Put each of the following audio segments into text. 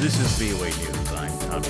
This is VOA News. I'm Tommy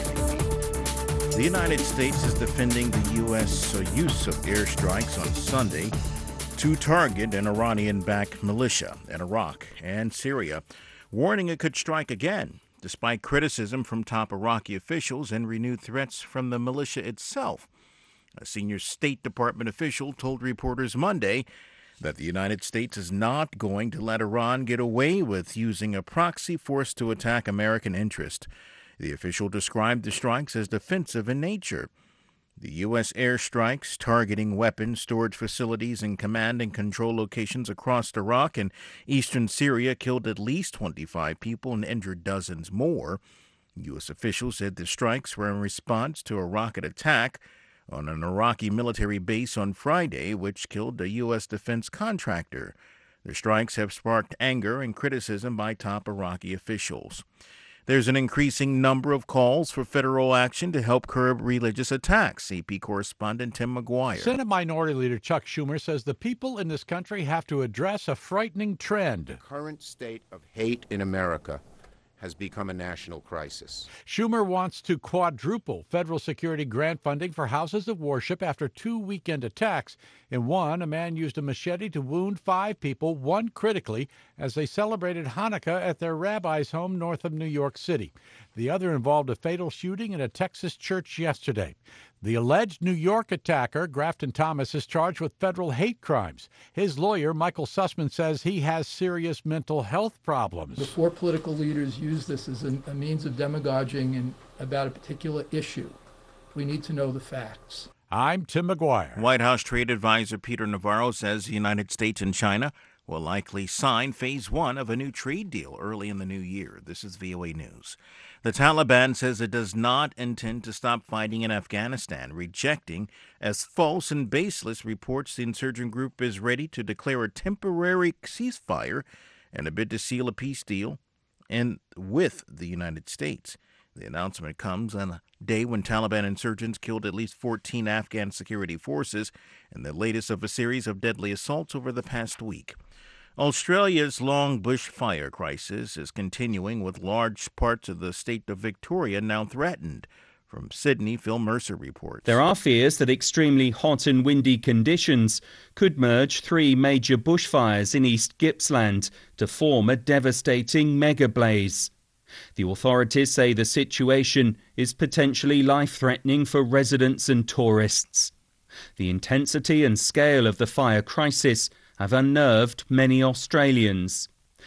McNeil. The United States is defending the U.S. use of airstrikes on Sunday to target an Iranian-backed militia in Iraq and Syria, warning it could strike again, despite criticism from top Iraqi officials and renewed threats from the militia itself. A senior State Department official told reporters Monday that the United States is not going to let Iran get away with using a proxy force to attack American interests. The official described the strikes as defensive in nature. The U.S. airstrikes targeting weapons storage facilities and command and control locations across Iraq and eastern Syria killed at least 25 people and injured dozens more. U.S. officials said the strikes were in response to a rocket attack on an Iraqi military base on Friday, which killed a U.S. defense contractor. The strikes have sparked anger and criticism by top Iraqi officials. There's an increasing number of calls for federal action to help curb religious attacks. AP correspondent Tim McGuire. Senate Minority Leader Chuck Schumer says the people in this country have to address a frightening trend. The current state of hate in America has become a national crisis. Schumer wants to quadruple federal security grant funding for houses of worship after 2 weekend attacks. In one, a man used a machete to wound 5 people, one critically, as they celebrated Hanukkah at their rabbi's home north of New York City. The other involved a fatal shooting in a Texas church yesterday. The alleged New York attacker, Grafton Thomas, is charged with federal hate crimes. His lawyer, Michael Sussman, says he has serious mental health problems. Before political leaders use this as a means of demagoguing about a particular issue, we need to know the facts. I'm Tim McGuire. White House trade advisor Peter Navarro says the United States and China will likely sign phase 1 of a new trade deal early in the new year. This is VOA News. The Taliban says it does not intend to stop fighting in Afghanistan, rejecting as false and baseless reports the insurgent group is ready to declare a temporary ceasefire and a bid to seal a peace deal and with the United States. The announcement comes on a day when Taliban insurgents killed at least 14 Afghan security forces in the latest of a series of deadly assaults over the past week. Australia's long bushfire crisis is continuing, with large parts of the state of Victoria now threatened. From Sydney, Phil Mercer reports. There are fears that extremely hot and windy conditions could merge 3 major bushfires in East Gippsland to form a devastating mega blaze. The authorities say the situation is potentially life-threatening for residents and tourists. The intensity and scale of the fire crisis have unnerved many Australians.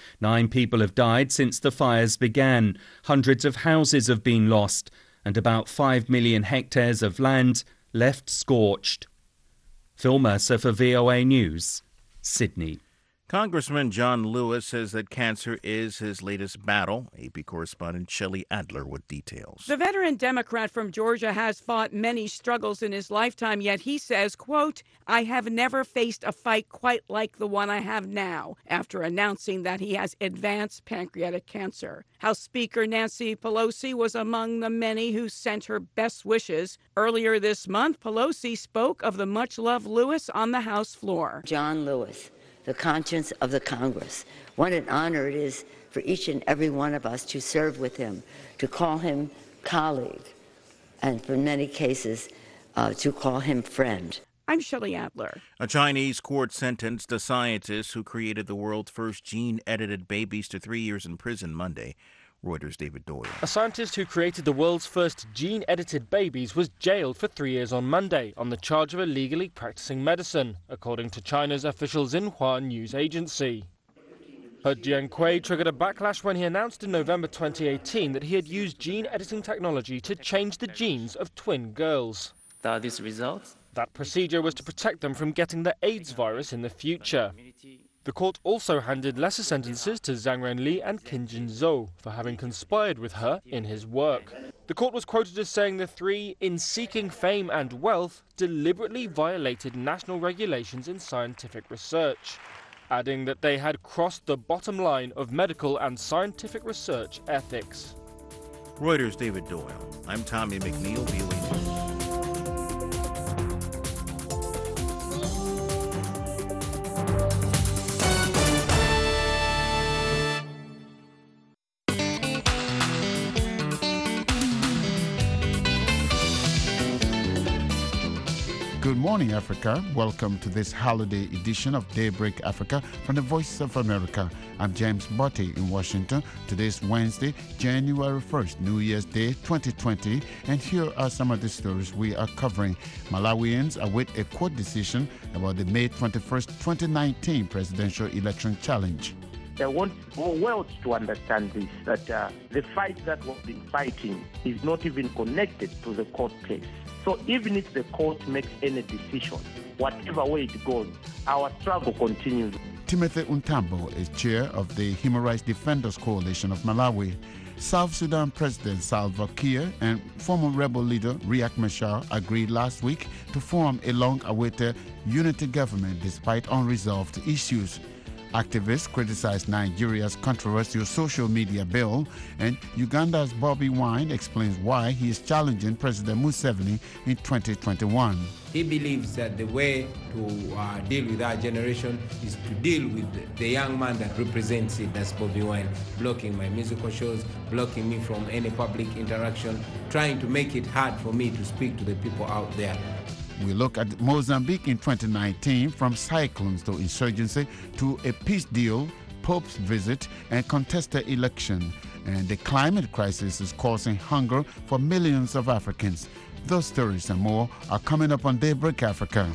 9 people have died since the fires began, hundreds of houses have been lost, and about 5 million hectares of land left scorched. Phil Mercer for VOA News, Sydney. Congressman John Lewis says that cancer is his latest battle. AP correspondent Shelley Adler with details. The veteran Democrat from Georgia has fought many struggles in his lifetime, yet he says, quote, "I have never faced a fight quite like the one I have now," after announcing that he has advanced pancreatic cancer. House Speaker Nancy Pelosi was among the many who sent her best wishes. Earlier this month, Pelosi spoke of the much-loved Lewis on the House floor. John Lewis, the conscience of the Congress. What an honor it is for each and every one of us to serve with him, to call him colleague, and for many cases, to call him friend. I'm Shelley Adler. A Chinese court sentenced a scientist who created the world's first gene-edited babies to 3 years in prison Monday. Reuters' David Doyle. A scientist who created the world's first gene-edited babies was jailed for 3 years on Monday on the charge of illegally practicing medicine, according to China's official Xinhua news agency. He Jiankui triggered a backlash when he announced in November 2018 that he had used gene-editing technology to change the genes of twin girls. These results? That procedure was to protect them from getting the AIDS virus in the future. The court also handed lesser sentences to Zhang Renli and Qin Jinzhou for having conspired with her in his work. The court was quoted as saying the 3, in seeking fame and wealth, deliberately violated national regulations in scientific research, adding that they had crossed the bottom line of medical and scientific research ethics. Reuters' David Doyle. I'm Tommy McNeil, VOA News. Good morning, Africa. Welcome to this holiday edition of Daybreak Africa from the Voice of America. I'm James Botti in Washington. Today's Wednesday, January 1st, New Year's Day 2020. And here are some of the stories we are covering. Malawians await a court decision about the May 21st, 2019 presidential election challenge. I want the world to understand this, that the fight that we've been fighting is not even connected to the court case. So even if the court makes any decision, whatever way it goes, our struggle continues. Timothy Untambo is chair of the Human Rights Defenders Coalition of Malawi. South Sudan President Salva Kiir and former rebel leader Riek Machar agreed last week to form a long-awaited unity government despite unresolved issues. Activists criticize Nigeria's controversial social media bill, and Uganda's Bobby Wine explains why he is challenging President Museveni in 2021. He believes that the way to deal with our generation is to deal with the young man that represents it, that's Bobby Wine, blocking my musical shows, blocking me from any public interaction, trying to make it hard for me to speak to the people out there. We look at Mozambique in 2019, from cyclones to insurgency to a peace deal, Pope's visit, and contested election. And the climate crisis is causing hunger for millions of Africans. Those stories and more are coming up on Daybreak Africa.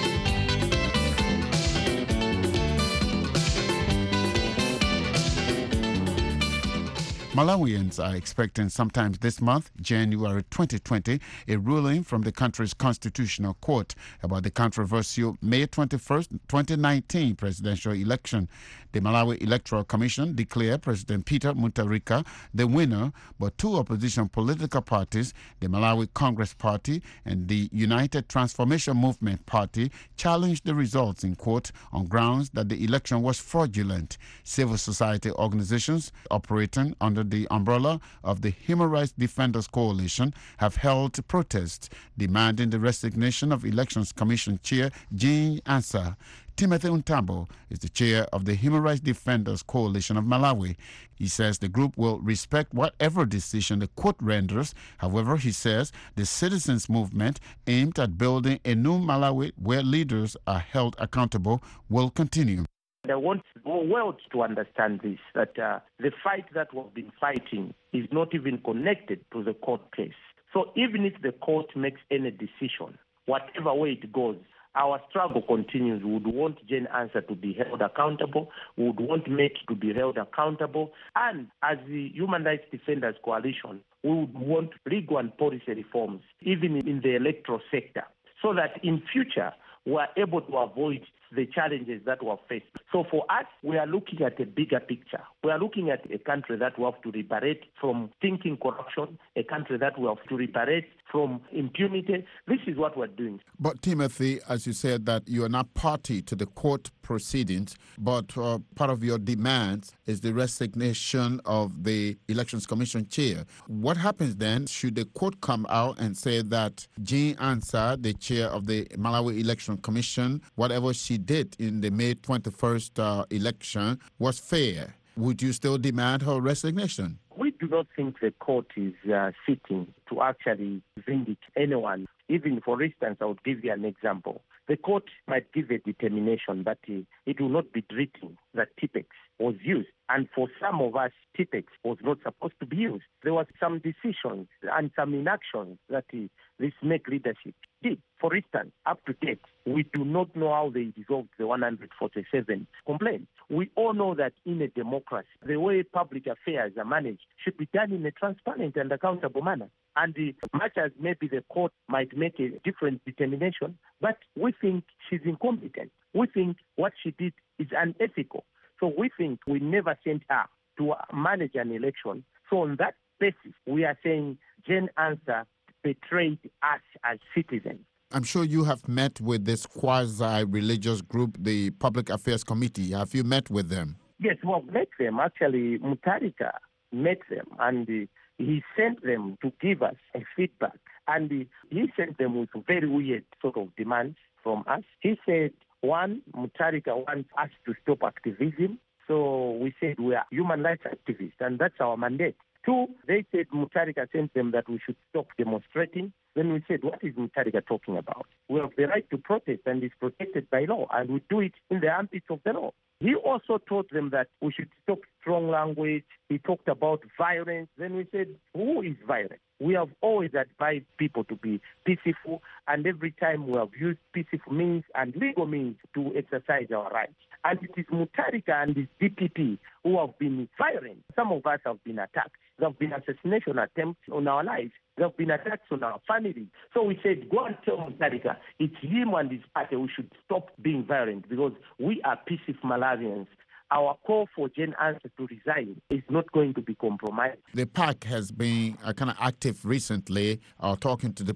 Malawians are expecting sometime this month, January 2020, a ruling from the country's constitutional court about the controversial May 21st, 2019 presidential election. The Malawi Electoral Commission declared President Peter Mutharika the winner, but two opposition political parties, the Malawi Congress Party and the United Transformation Movement Party, challenged the results in court on grounds that the election was fraudulent. Civil society organizations operating under the umbrella of the Human Rights Defenders Coalition have held protests demanding the resignation of Elections Commission Chair Jean Ansah. Timothy Untambo is the chair of the Human Rights Defenders Coalition of Malawi. He says the group will respect whatever decision the court renders. However, he says the citizens' movement aimed at building a new Malawi where leaders are held accountable will continue. I want the world to understand this, that the fight that we've been fighting is not even connected to the court case. So even if the court makes any decision, whatever way it goes, our struggle continues. We would want Jane Ansah to be held accountable. We would want Meki to be held accountable. And as the Human Rights Defenders Coalition, we would want legal and policy reforms, even in the electoral sector, so that in future we are able to avoid the challenges that were faced. So for us, we are looking at a bigger picture. We are looking at a country that we have to liberate from thinking corruption, a country that we have to liberate from impunity. This is what we're doing. But Timothy, as you said, that you are not party to the court proceedings, but part of your demands is the resignation of the Elections Commission chair. What happens then? Should the court come out and say that Jean Ansah, the chair of the Malawi Election Commission, whatever she did in the May 21st election was fair? Would you still demand her resignation? We do not think the court is sitting to actually vindicate anyone. Even, for instance, I would give you an example. The court might give a determination, but it will not be written that TPEX was used. And for some of us, TPEX was not supposed to be used. There were some decisions and some inactions that this MAKE leadership did. For instance, up to date, we do not know how they resolved the 147 complaints. We all know that in a democracy, the way public affairs are managed should be done in a transparent and accountable manner. And much as maybe the court might make a different determination, but we think she's incompetent. We think what she did is unethical. So we think we never sent her to manage an election. So on that basis, we are saying Jane Ansah betrayed us as citizens. I'm sure you have met with this quasi-religious group, the Public Affairs Committee. Have you met with them? Yes, we have met them. Actually, Mutharika met them, and he sent them to give us a feedback. And he sent them with very weird sort of demands from us. He said, one, Mutharika wants us to stop activism. So we said we are human rights activists, and that's our mandate. Two, they said Mutharika sent them that we should stop demonstrating. Then we said, what is Mutharika talking about? We have the right to protest and it's protected by law, and we do it in the ambit of the law. He also told them that we should stop strong language. He talked about violence. Then we said, who is violent? We have always advised people to be peaceful, and every time we have used peaceful means and legal means to exercise our rights. And it is Mutharika and his DPP who have been violent. Some of us have been attacked. There have been assassination attempts on our lives. There have been attacks on our families. So we said, go and tell Mutharika, it's him and his party who should stop being violent, because we are peaceful Malawians. Our call for Jane Ansa to resign is not going to be compromised. The PAC has been kind of active recently, talking to the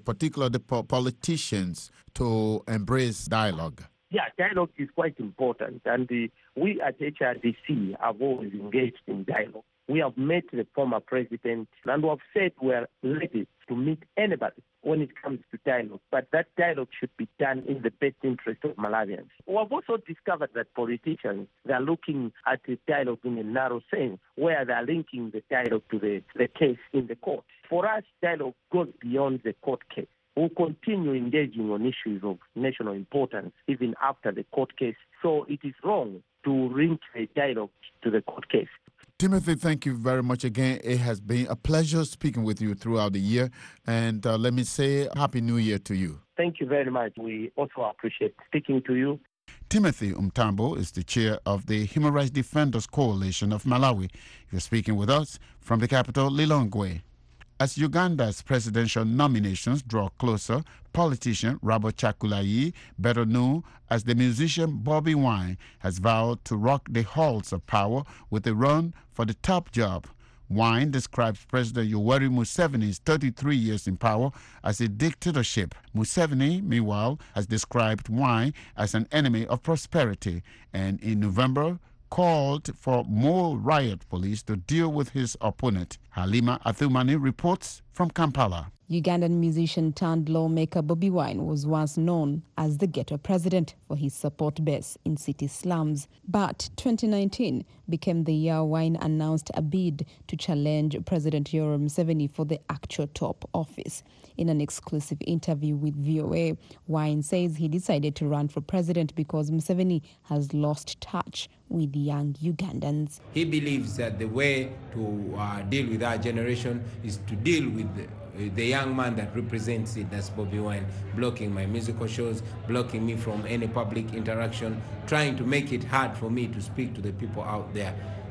politicians to embrace dialogue. Yeah, dialogue is quite important, and we at HRDC have always engaged in dialogue. We have met the former president, and we have said we are ready to meet anybody when it comes to dialogue, but that dialogue should be done in the best interest of Malawians. We have also discovered that politicians, they are looking at the dialogue in a narrow sense, where they are linking the dialogue to the case in the court. For us, dialogue goes beyond the court case. We'll continue engaging on issues of national importance even after the court case. So it is wrong to link the dialogue to the court case. Timothy, thank you very much again. It has been a pleasure speaking with you throughout the year. And let me say Happy New Year to you. Thank you very much. We also appreciate speaking to you. Timothy Umtambo is the chair of the Human Rights Defenders Coalition of Malawi. You're speaking with us from the capital, Lilongwe. As Uganda's presidential nominations draw closer, politician Robert Chagulanyi, better known as the musician Bobi Wine, has vowed to rock the halls of power with a run for the top job. Wine describes President Yoweri Museveni's 33 years in power as a dictatorship. Museveni, meanwhile, has described Wine as an enemy of prosperity, and in November, called for more riot police to deal with his opponent. Halima Athumani reports from Kampala. Ugandan musician turned lawmaker Bobi Wine was once known as the ghetto president for his support base in city slums. But 2019 became the year Wine announced a bid to challenge President Yoweri Museveni for the actual top office. In an exclusive interview with VOA, Wine says he decided to run for president because Museveni has lost touch with young Ugandans. He believes that the way to deal with our generation is to deal with the young man that represents it, that's Bobi Wine, blocking my musical shows, blocking me from any public interaction, trying to make it hard for me to speak to the people out there.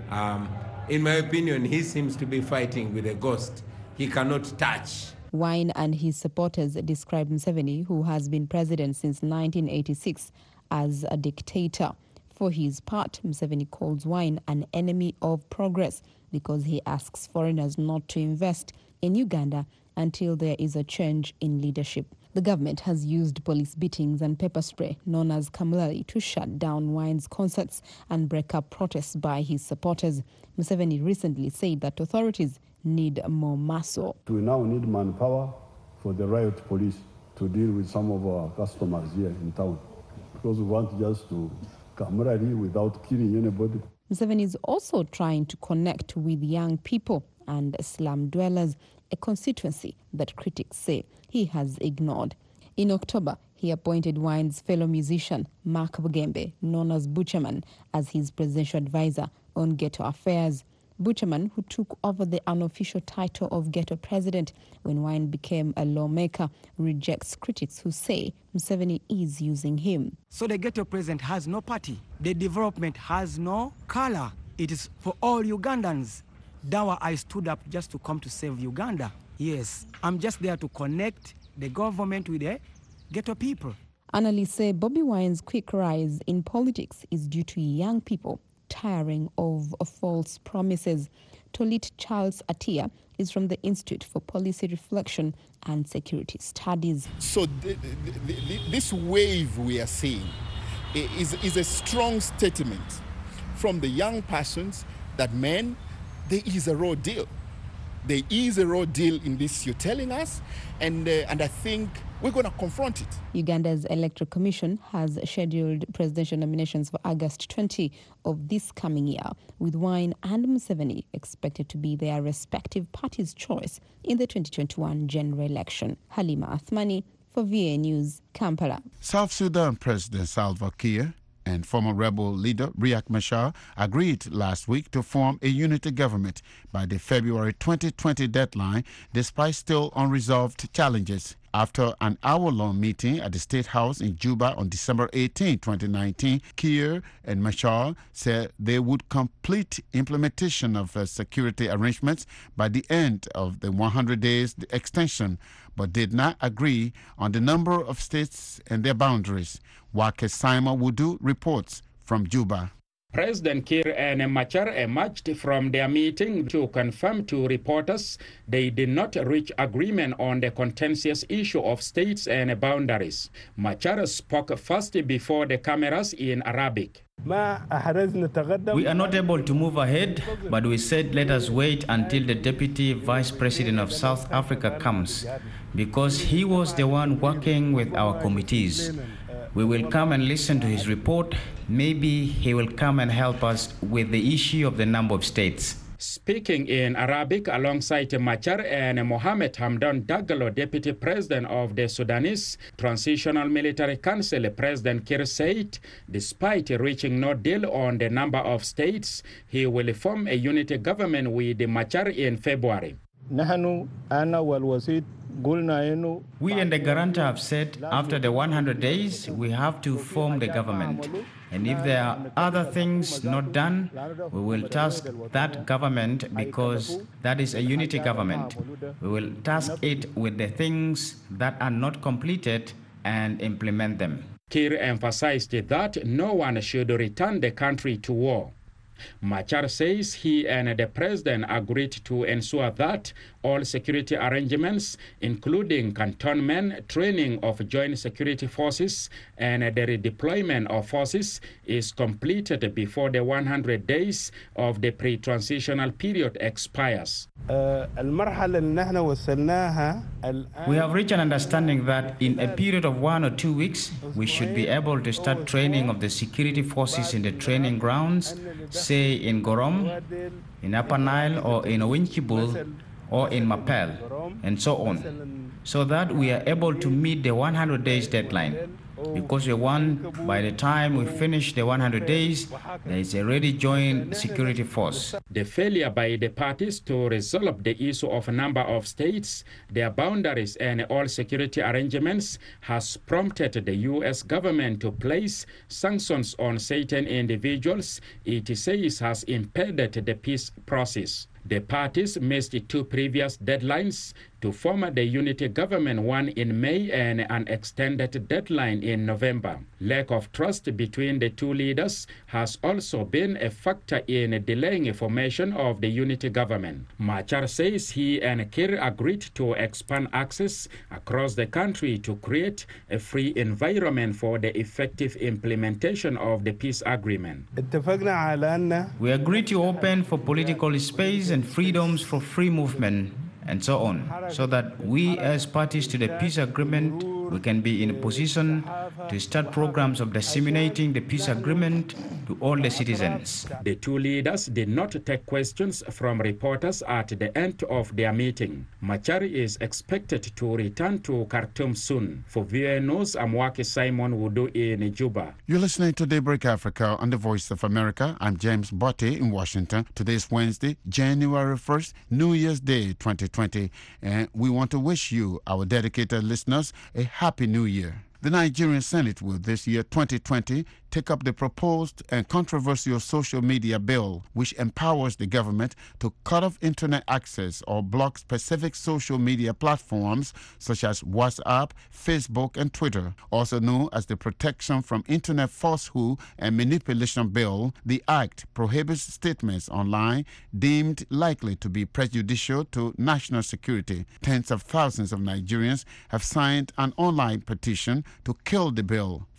In my opinion, he seems to be fighting with a ghost he cannot touch. Wine and his supporters describe Museveni, who has been president since 1986, as a dictator. For his part, Museveni calls Wine an enemy of progress because he asks foreigners not to invest in Uganda until there is a change in leadership. The government has used police beatings and pepper spray, known as Kamulali, to shut down Wine's concerts and break up protests by his supporters. Museveni recently said that authorities need more muscle. We now need manpower for the riot police to deal with some of our customers here in town, because we want just to camaraderie without killing anybody. Museveni is also trying to connect with young people and slum dwellers, a constituency that critics say he has ignored. In October, he appointed Wine's fellow musician, Mark Bugembe, known as Butcherman, as his presidential advisor on ghetto affairs. Butcherman, who took over the unofficial title of ghetto president when Wine became a lawmaker, rejects critics who say Museveni is using him. So the ghetto president has no party. The development has no color. It is for all Ugandans. Dawa, I stood up just to come to save Uganda. Yes, I'm just there to connect the government with the ghetto people. Analysts say Bobi Wine's quick rise in politics is due to young people tiring of false promises. Tolit Charles Atia is from the Institute for Policy Reflection and Security Studies. So this wave we are seeing is a strong statement from the young persons that, man, there is a raw deal. there is a raw deal in this you're telling us, and I think we're going to confront it. Uganda's Electoral Commission has scheduled presidential nominations for August 20 of this coming year, with Wine and Museveni expected to be their respective parties' choice in the 2021 general election. Halima Athmani for VOA News, Kampala. South Sudan President Salva Kiir and former rebel leader Riek Machar agreed last week to form a unity government by the February 2020 deadline, despite still unresolved challenges. After an hour-long meeting at the State House in Juba on December 18, 2019, Kiir and Machar said they would complete implementation of security arrangements by the end of the 100 days extension, but did not agree on the number of states and their boundaries. Wake Simon Wudu reports from Juba. President Kiir and Machar emerged from their meeting to confirm to reporters they did not reach agreement on the contentious issue of states and boundaries. Machar spoke first before the cameras in Arabic. We are not able to move ahead, but we said let us wait until the Deputy Vice President of South Africa comes, because he was the one working with our committees. We will come and listen to his report. Maybe he will come and help us with the issue of the number of states. Speaking in Arabic alongside Machar and Mohamed Hamdan Dagalo, Deputy President of the Sudanese Transitional Military Council, President Kiir said, despite reaching no deal on the number of states, he will form a unity government with Machar in February. We and the guarantor have said after the 100 days, we have to form the government. And if there are other things not done, we will task that government, because that is a unity government. We will task it with the things that are not completed and implement them. Kiir emphasized that no one should return the country to war. Machar says he and the president agreed to ensure that all security arrangements, including cantonment, training of joint security forces, and the redeployment of forces, is completed before the 100 days of the pre-transitional period expires. We have reached an understanding that in a period of 1 or 2 weeks, we should be able to start training of the security forces in the training grounds, say in Gorom, in Upper Nile, or in Owinchibul, or in Mapel, and so on, so that we are able to meet the 100 days deadline. Because we want, by the time we finish the 100 days, there is a ready joint security force. The failure by the parties to resolve the issue of a number of states, their boundaries, and all security arrangements has prompted the U.S. government to place sanctions on certain individuals it says has impeded the peace process. The parties missed 2 previous deadlines to form the unity government, one in May and an extended deadline in November. Lack of trust between the two leaders has also been a factor in delaying formation of the unity government. Machar says he and Kiir agreed to expand access across the country to create a free environment for the effective implementation of the peace agreement. We agreed to open for political space and freedoms for free movement and so on, so that we as parties to the peace agreement, we can be in a position to start programs of disseminating the peace agreement to all the citizens. The two leaders did not take questions from reporters at the end of their meeting. Machar is expected to return to Khartoum soon. For VOA News, I'm Wake Simon Wudu in Juba. You're listening to Daybreak Africa on the Voice of America. I'm James Botte in Washington. Today is Wednesday, January 1st, New Year's Day 2020, and we want to wish you, our dedicated listeners, a Happy New Year. The Nigerian Senate will this year, 2020, take up the proposed and controversial social media bill, which empowers the government to cut off internet access or block specific social media platforms such as WhatsApp, Facebook, and Twitter. Also known as the Protection from Internet Falsehood and Manipulation Bill, the act prohibits statements online deemed likely to be prejudicial to national security. Tens of thousands of Nigerians have signed an online petition to kill the bill.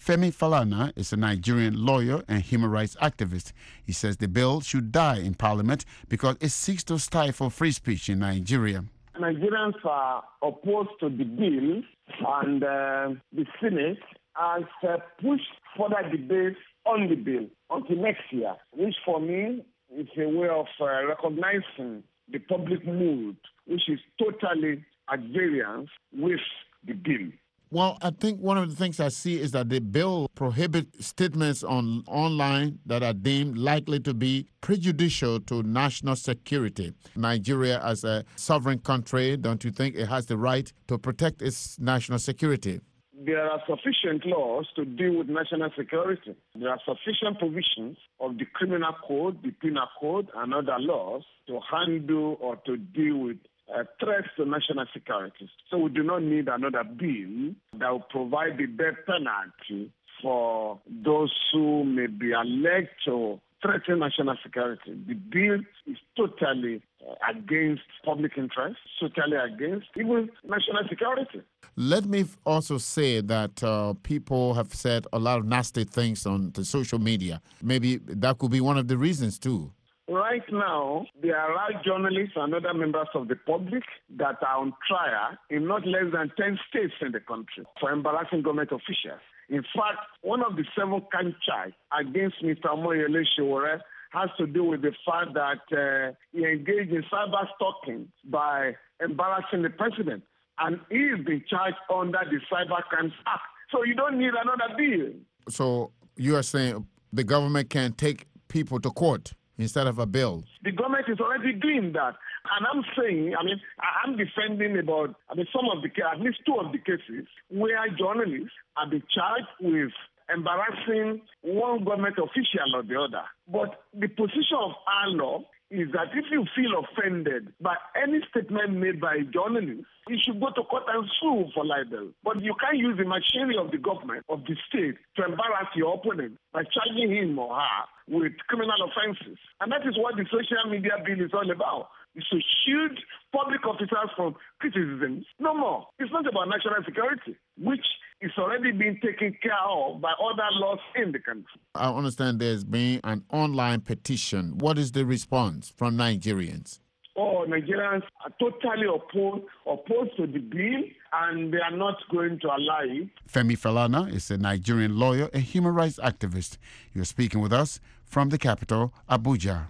Femi Falana is a Nigerian lawyer and human rights activist. He says the bill should die in Parliament because it seeks to stifle free speech in Nigeria. Nigerians are opposed to the bill, and the Senate has pushed further debate on the bill until next year, which for me is a way of recognizing the public mood, which is totally at variance with the bill. Well, I think one of the things I see is that the bill prohibits statements online that are deemed likely to be prejudicial to national security. Nigeria, as a sovereign country, don't you think it has the right to protect its national security? There are sufficient laws to deal with national security. There are sufficient provisions of the criminal code, the penal code, and other laws to handle or to deal with threats to national security. So we do not need another bill that will provide the death penalty for those who may be alleged to threaten national security. The bill is totally against public interest, totally against even national security. Let me also say that people have said a lot of nasty things on the social media. Maybe that could be one of the reasons too. Right now, there are journalists and other members of the public that are on trial in not less than 10 states in the country for embarrassing government officials. In fact, one of the 7 count charges against Mr. Omoyele Sowore has to do with the fact that he engaged in cyber stalking by embarrassing the president. And he is being charged under the Cyber Crimes Act. So you don't need another bill. So you are saying the government can take people to court instead of a bill? The government is already doing that. And I'm saying, I'm defending some of the, at least 2 of the cases where journalists have been charged with embarrassing one government official or the other. But the position of our law is that if you feel offended by any statement made by a journalist, you should go to court and sue for libel. But you can't use the machinery of the government, of the state, to embarrass your opponent by charging him or her with criminal offenses. And that is what the social media bill is all about. It's to shield public officers from criticisms. No more. It's not about national security, which is already being taken care of by other laws in the country. I understand there's been an online petition. What is the response from Nigerians? Nigerians are totally opposed to the bill, and they are not going to allow it. Femi Falana is a Nigerian lawyer and human rights activist. You're speaking with us from the capital, Abuja.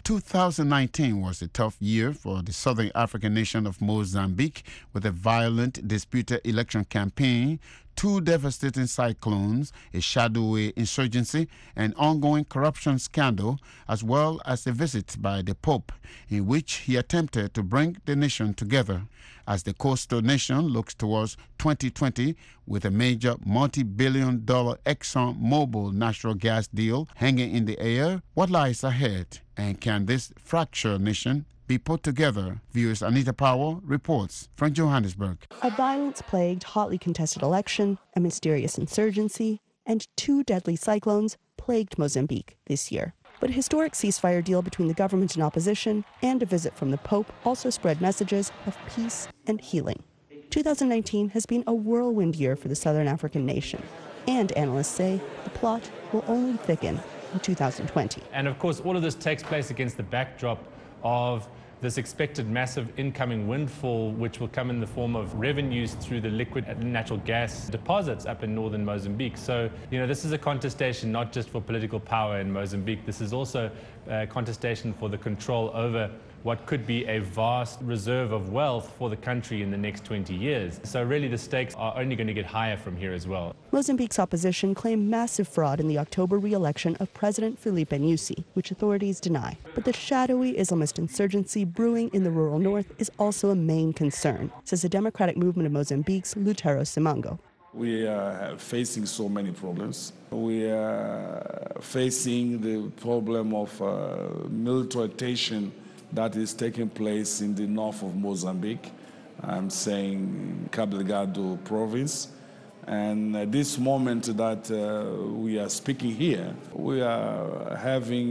2019 was a tough year for the southern African nation of Mozambique, with a violent, disputed election campaign, 2 devastating cyclones, a shadowy insurgency, an ongoing corruption scandal, as well as a visit by the Pope, in which he attempted to bring the nation together. As the coastal nation looks towards 2020 with a major multi-billion-dollar ExxonMobil natural gas deal hanging in the air, what lies ahead? And can this fractured nation be put together? Viewers Anita Powell reports from Johannesburg. A violence-plagued, hotly contested election, a mysterious insurgency, and 2 deadly cyclones plagued Mozambique this year. But a historic ceasefire deal between the government and opposition and a visit from the Pope also spread messages of peace and healing. 2019 has been a whirlwind year for the Southern African nation, and analysts say the plot will only thicken in 2020. And of course, all of this takes place against the backdrop of this expected massive incoming windfall, which will come in the form of revenues through the liquid natural gas deposits up in northern Mozambique. So, this is a contestation not just for political power in Mozambique. This is also a contestation for the control over what could be a vast reserve of wealth for the country in the next 20 years. So really the stakes are only going to get higher from here as well. Mozambique's opposition claimed massive fraud in the October re-election of President Filipe Nyusi, which authorities deny. But the shadowy Islamist insurgency brewing in the rural north is also a main concern, says the Democratic Movement of Mozambique's Lutero Simango. We are facing so many problems. We are facing the problem of militarization that is taking place in the north of Mozambique. I'm saying Cabo Delgado province. And at this moment that we are speaking here, we are having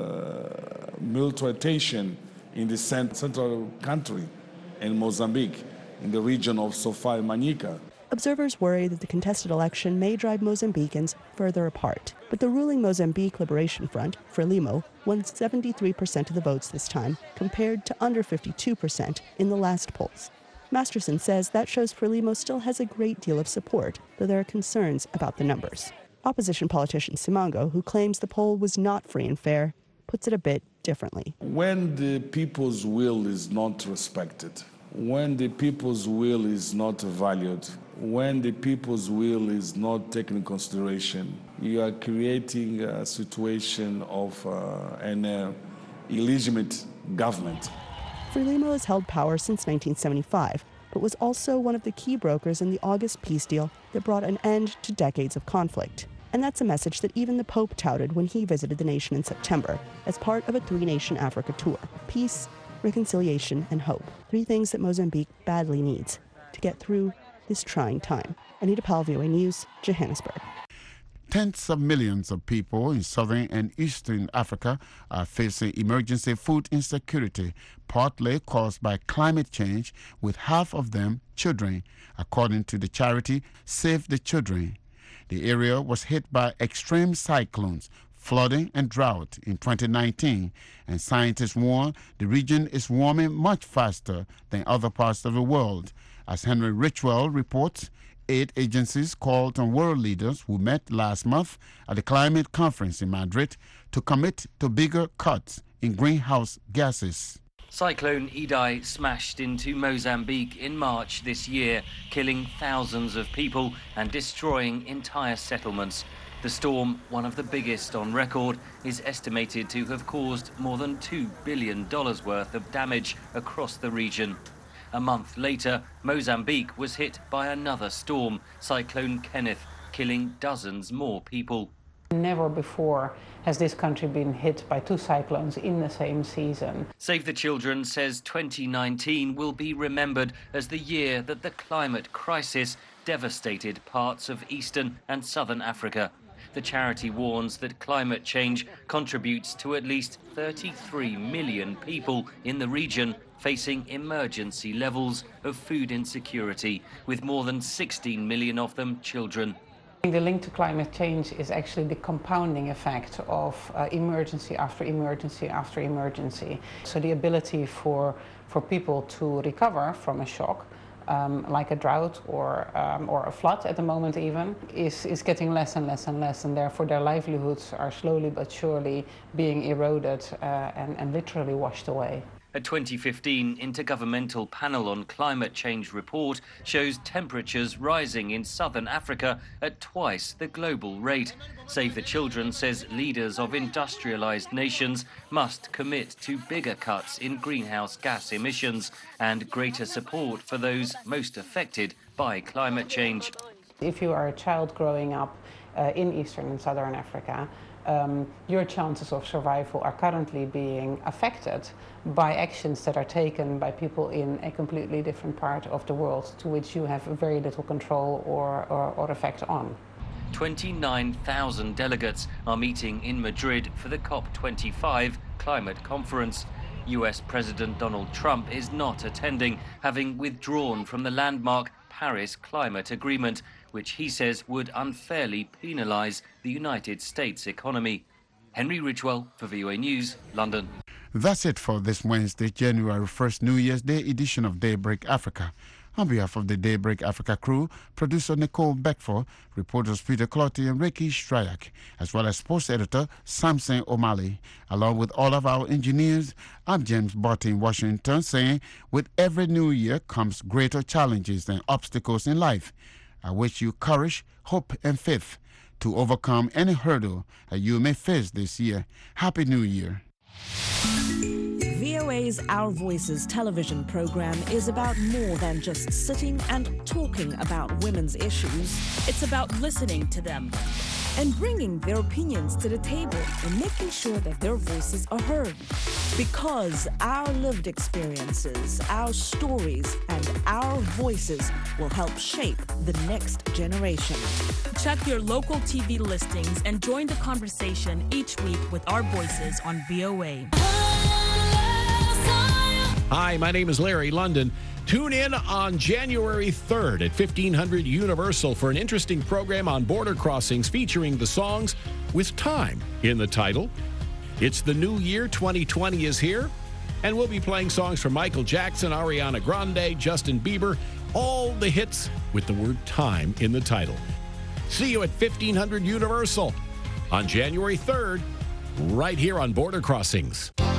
militarization in the central country in Mozambique, in the region of Sofala and Manica. Observers worry that the contested election may drive Mozambicans further apart. But the ruling Mozambique Liberation Front, Frelimo, won 73% of the votes this time, compared to under 52% in the last polls. Masterson says that shows Frelimo still has a great deal of support, though there are concerns about the numbers. Opposition politician Simango, who claims the poll was not free and fair, puts it a bit differently. When the people's will is not respected, when the people's will is not valued, when the people's will is not taken into consideration, you are creating a situation of an illegitimate government. Frelimo has held power since 1975, but was also one of the key brokers in the August peace deal that brought an end to decades of conflict. And that's a message that even the Pope touted when he visited the nation in September as part of a three-nation Africa tour: peace, reconciliation, and hope. Three things that Mozambique badly needs to get through this trying time. Anita Powell, VOA News, Johannesburg. Tens of millions of people in southern and eastern Africa are facing emergency food insecurity, partly caused by climate change, with half of them children, according to the charity Save the Children. The area was hit by extreme cyclones, flooding and drought in 2019, and scientists warn the region is warming much faster than other parts of the world. As Henry Richwell reports, aid agencies called on world leaders who met last month at the climate conference in Madrid to commit to bigger cuts in greenhouse gases. Cyclone Idai smashed into Mozambique in March this year, killing thousands of people and destroying entire settlements. The storm, one of the biggest on record, is estimated to have caused more than $2 billion worth of damage across the region. A month later, Mozambique was hit by another storm, Cyclone Kenneth, killing dozens more people. Never before has this country been hit by two cyclones in the same season. Save the Children says 2019 will be remembered as the year that the climate crisis devastated parts of eastern and southern Africa. The charity warns that climate change contributes to at least 33 million people in the region facing emergency levels of food insecurity, with more than 16 million of them children. The link to climate change is actually the compounding effect of emergency after emergency after emergency. So the ability for people to recover from a shock, like a drought or a flood at the moment even, is getting less and less and less, and therefore their livelihoods are slowly but surely being eroded and literally washed away. A 2015 Intergovernmental Panel on Climate Change report shows temperatures rising in southern Africa at twice the global rate. Save the Children says leaders of industrialized nations must commit to bigger cuts in greenhouse gas emissions and greater support for those most affected by climate change. If you are a child growing up in eastern and southern Africa, your chances of survival are currently being affected by actions that are taken by people in a completely different part of the world to which you have very little control or effect on. 29,000 delegates are meeting in Madrid for the COP25 climate conference. US President Donald Trump is not attending, having withdrawn from the landmark Paris Climate Agreement, which he says would unfairly penalise the United States economy. Henry Ridgewell for VOA News, London. That's it for this Wednesday, January 1st, New Year's Day edition of Daybreak Africa. On behalf of the Daybreak Africa crew, producer Nicole Beckford, reporters Peter Clotty and Ricky Stryak, as well as sports editor Samson O'Malley, along with all of our engineers, I'm James Barty in Washington, saying, with every new year comes greater challenges and obstacles in life. I wish you courage, hope, and faith to overcome any hurdle that you may face this year. Happy New Year. VOA's Our Voices television program is about more than just sitting and talking about women's issues. It's about listening to them and bringing their opinions to the table and making sure that their voices are heard. Because our lived experiences, our stories, and our voices will help shape the next generation. Check your local TV listings and join the conversation each week with Our Voices on VOA. Hi, my name is Larry London. Tune in on January 3rd at 1500 Universal for an interesting program on border crossings featuring the songs with time in the title. It's the new year, 2020 is here, and we'll be playing songs from Michael Jackson, Ariana Grande, Justin Bieber, all the hits with the word time in the title. See you at 1500 Universal on January 3rd, right here on Border Crossings.